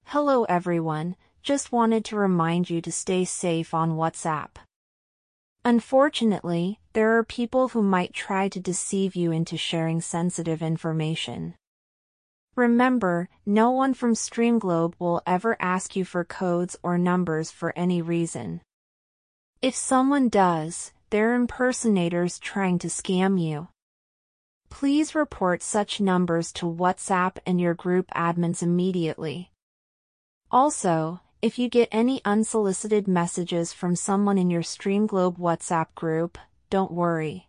Hello everyone, just wanted to remind you to stay safe on WhatsApp. Unfortunately, there are people who might try to deceive you into sharing sensitive information. Remember, no one from StreamGlobe will ever ask you for codes or numbers for any reason. If someone does, they're impersonators trying to scam you. Please report such numbers to WhatsApp and your group admins immediately. Also, if you get any unsolicited messages from someone in your StreamGlobe WhatsApp group, don't worry.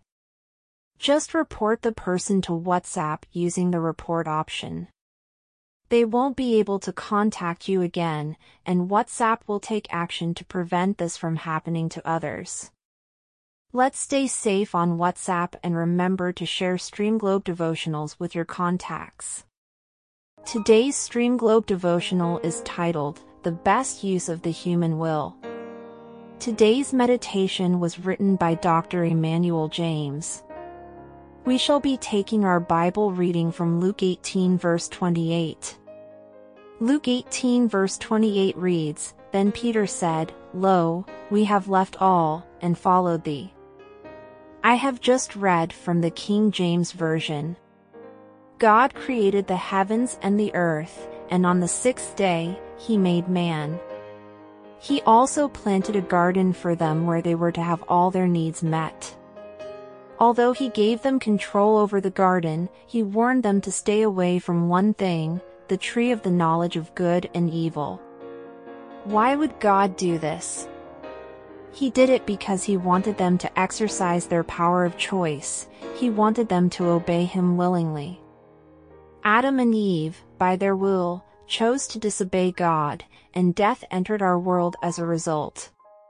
Just report the person to WhatsApp using the report option. They won't be able to contact you again, and WhatsApp will take action to prevent this from happening to others. Let's stay safe on WhatsApp and remember to share StreamGlobe devotionals with your contacts. Today's StreamGlobe devotional is titled, The Best Use of the Human Will. Today's meditation was written by Dr. Emmanuel James. We shall be taking our Bible reading from Luke 18 verse 28. Luke 18 verse 28 reads, Then Peter said, Lo, we have left all, and followed thee. I have just read from the King James Version. God created the heavens and the earth, and on the sixth day, he made man. He also planted a garden for them where they were to have all their needs met. Although he gave them control over the garden, he warned them to stay away from one thing, the tree of the knowledge of good and evil. Why would God do this? He did it because he wanted them to exercise their power of choice. He wanted them to obey him willingly. Adam and Eve, by their will, chose to disobey God, and death entered our world as a result.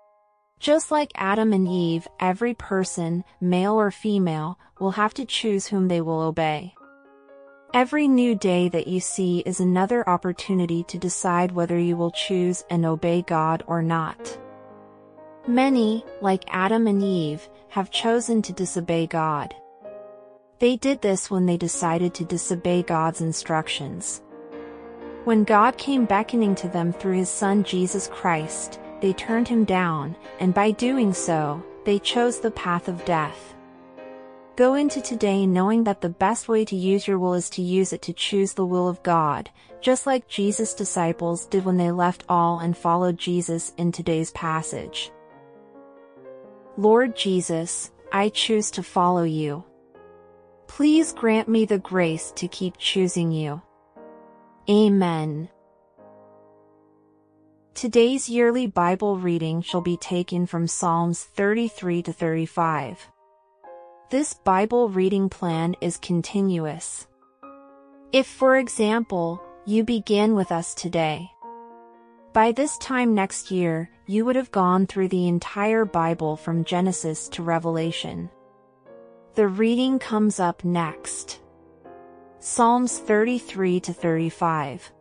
Just like Adam and Eve, every person, male or female, will have to choose whom they will obey. Every new day that you see is another opportunity to decide whether you will choose and obey God or not. Many, like Adam and Eve, have chosen to disobey God. They did this when they decided to disobey God's instructions. When God came beckoning to them through his Son Jesus Christ, they turned him down, and by doing so, they chose the path of death. Go into today knowing that the best way to use your will is to use it to choose the will of God, just like Jesus' disciples did when they left all and followed Jesus in today's passage. Lord Jesus, I choose to follow you. Please grant me the grace to keep choosing you. Amen. Today's yearly Bible reading shall be taken from Psalms 33 to 35. This Bible reading plan is continuous. If, for example, you begin with us today, by this time next year, you would have gone through the entire Bible from Genesis to Revelation. The reading comes up next. Psalms 33 to 35.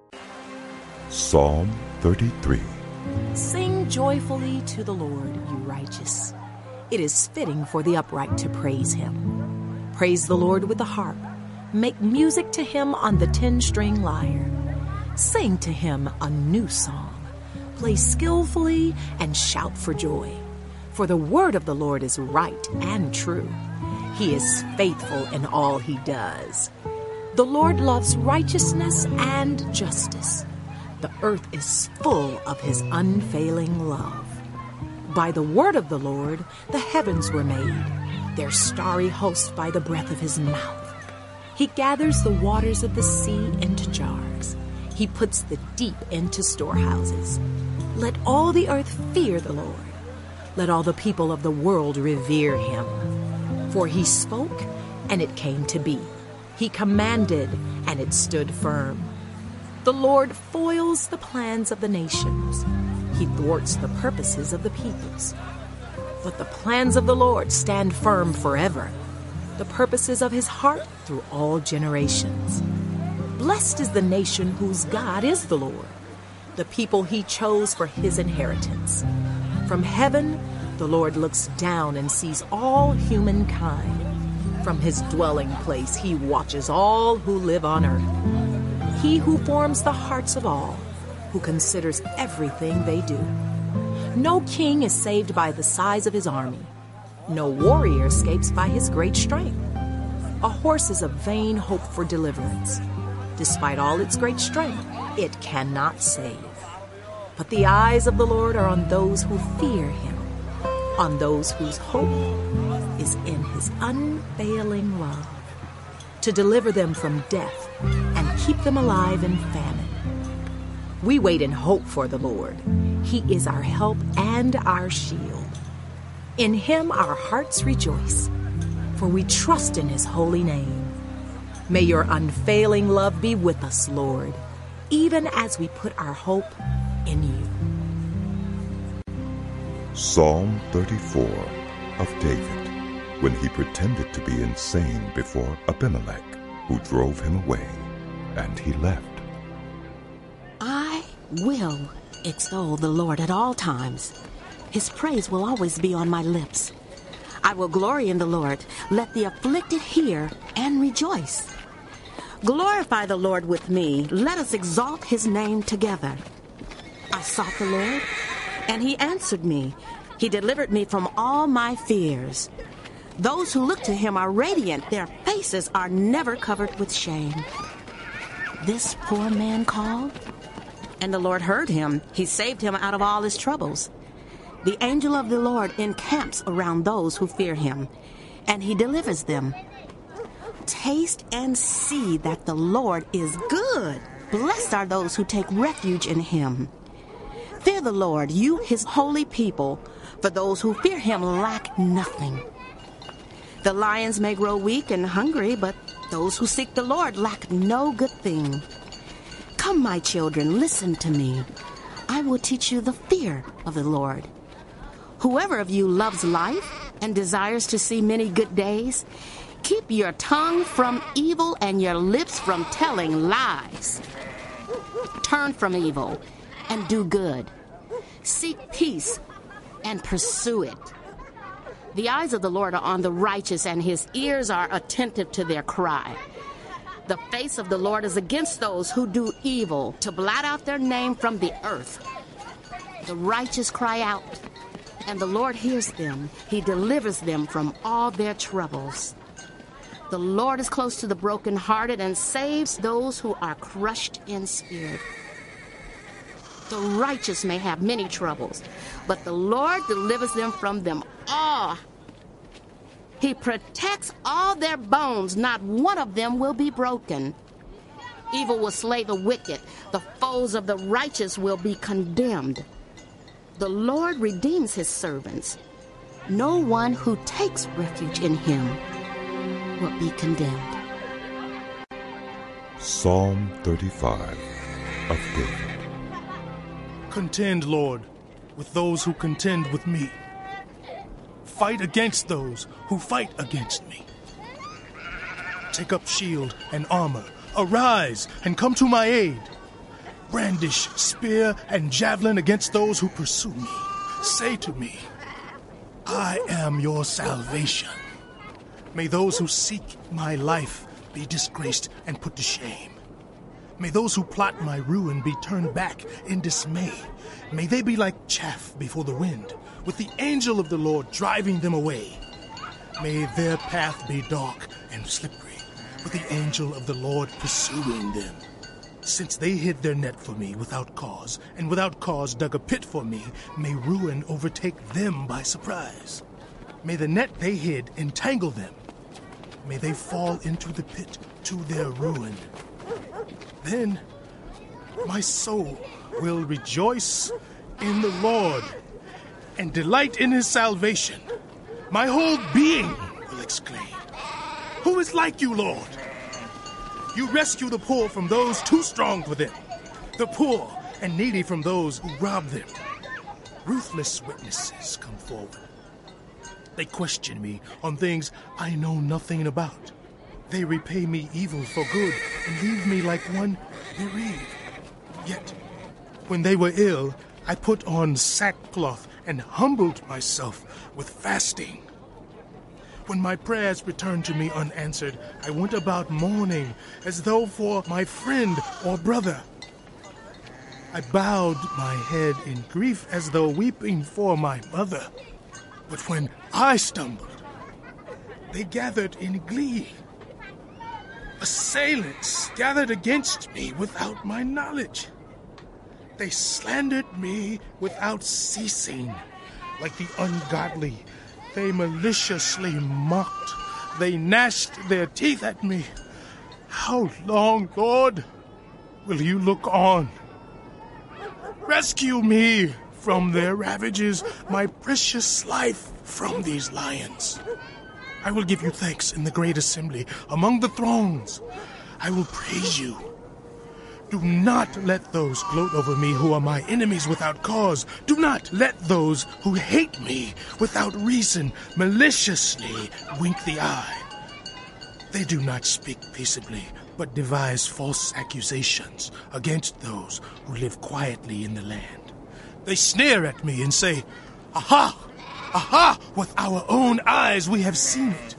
Psalm 33. Sing joyfully to the Lord, you righteous. It is fitting for the upright to praise him. Praise the Lord with the harp. Make music to him on the 10-string lyre. Sing to him a new song. Play skillfully and shout for joy. For the word of the Lord is right and true. He is faithful in all he does. The Lord loves righteousness and justice. The earth is full of his unfailing love. By the word of the Lord, the heavens were made, their starry host by the breath of his mouth. He gathers the waters of the sea into jars. He puts the deep into storehouses. Let all the earth fear the Lord. Let all the people of the world revere him. For he spoke, and it came to be. He commanded, and it stood firm. The Lord foils the plans of the nations. He thwarts the purposes of the peoples. But the plans of the Lord stand firm forever, the purposes of his heart through all generations. Blessed is the nation whose God is the Lord, the people he chose for his inheritance. From heaven, the Lord looks down and sees all humankind. From his dwelling place, he watches all who live on earth. He who forms the hearts of all, who considers everything they do. No king is saved by the size of his army. No warrior escapes by his great strength. A horse is a vain hope for deliverance. Despite all its great strength, it cannot save. But the eyes of the Lord are on those who fear him, on those whose hope is in his unfailing love, to deliver them from death and keep them alive in famine. We wait in hope for the Lord. He is our help and our shield. In him our hearts rejoice, for we trust in his holy name. May your unfailing love be with us, Lord, even as we put our hope in you. Psalm 34 of David, when he pretended to be insane before Abimelech, who drove him away, and he left. I will extol the Lord at all times. His praise will always be on my lips. I will glory in the Lord. Let the afflicted hear and rejoice. Glorify the Lord with me. Let us exalt his name together. I sought the Lord, and he answered me. He delivered me from all my fears. Those who look to him are radiant. Their faces are never covered with shame. This poor man called, and the Lord heard him. He saved him out of all his troubles. The angel of the Lord encamps around those who fear him, and he delivers them. Taste and see that the Lord is good. Blessed are those who take refuge in him. Fear the Lord, you his holy people, for those who fear him lack nothing. The lions may grow weak and hungry, but those who seek the Lord lack no good thing. Come, my children, listen to me. I will teach you the fear of the Lord. Whoever of you loves life and desires to see many good days, keep your tongue from evil and your lips from telling lies. Turn from evil and do good. Seek peace and pursue it. The eyes of the Lord are on the righteous, and his ears are attentive to their cry. The face of the Lord is against those who do evil, to blot out their name from the earth. The righteous cry out, and the Lord hears them. He delivers them from all their troubles. The Lord is close to the brokenhearted and saves those who are crushed in spirit. The righteous may have many troubles, but the Lord delivers them from them all. He protects all their bones. Not one of them will be broken. Evil will slay the wicked. The foes of the righteous will be condemned. The Lord redeems his servants. No one who takes refuge in him will be condemned. Psalm 35 of David. Contend, Lord, with those who contend with me. Fight against those who fight against me. Take up shield and armor. Arise and come to my aid. Brandish spear and javelin against those who pursue me. Say to me, I am your salvation. May those who seek my life be disgraced and put to shame. May those who plot my ruin be turned back in dismay. May they be like chaff before the wind, with the angel of the Lord driving them away. May their path be dark and slippery, with the angel of the Lord pursuing them. Since they hid their net for me without cause, and without cause dug a pit for me, may ruin overtake them by surprise. May the net they hid entangle them. May they fall into the pit to their ruin. Then my soul will rejoice in the Lord and delight in his salvation. My whole being will exclaim, who is like you, Lord? You rescue the poor from those too strong for them, the poor and needy from those who rob them. Ruthless witnesses come forward. They question me on things I know nothing about. They repay me evil for good and leave me like one bereaved. Yet, when they were ill, I put on sackcloth and humbled myself with fasting. When my prayers returned to me unanswered, I went about mourning as though for my friend or brother. I bowed my head in grief as though weeping for my mother. But when I stumbled, they gathered in glee. Assailants gathered against me without my knowledge. They slandered me without ceasing. Like the ungodly, they maliciously mocked. They gnashed their teeth at me. How long, Lord, will you look on? Rescue me from their ravages, my precious life from these lions. I will give you thanks in the great assembly among the thrones. I will praise you. Do not let those gloat over me who are my enemies without cause. Do not let those who hate me without reason maliciously wink the eye. They do not speak peaceably, but devise false accusations against those who live quietly in the land. They sneer at me and say, "Aha! Aha! With our own eyes we have seen it."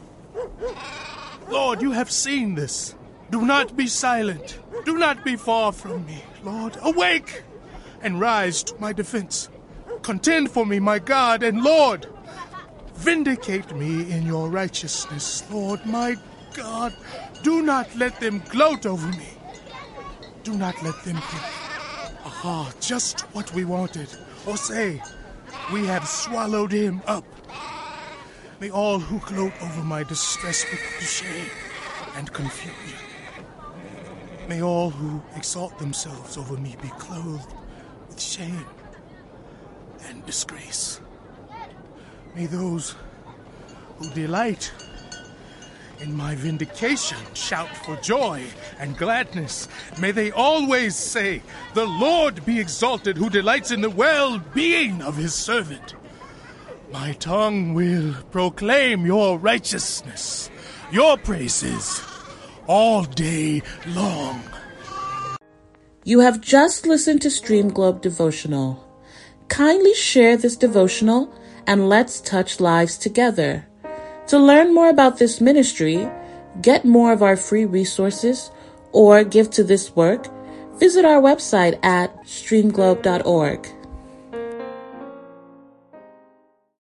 Lord, you have seen this. Do not be silent. Do not be far from me, Lord. Awake and rise to my defense. Contend for me, my God and Lord. Vindicate me in your righteousness, Lord, my God. Do not let them gloat over me. Do not let them think, "Aha, just what we wanted," or say, "We have swallowed him up." May all who gloat over my distress be put to shame and confusion. May all who exalt themselves over me be clothed with shame and disgrace. May those who delight in my vindication shout for joy and gladness. May they always say, "The Lord be exalted, who delights in the well-being of his servant." My tongue will proclaim your righteousness, your praises, all day long. You have just listened to Stream Globe Devotional. Kindly share this devotional and let's touch lives together. To learn more about this ministry, get more of our free resources, or give to this work, visit our website at streamglobe.org.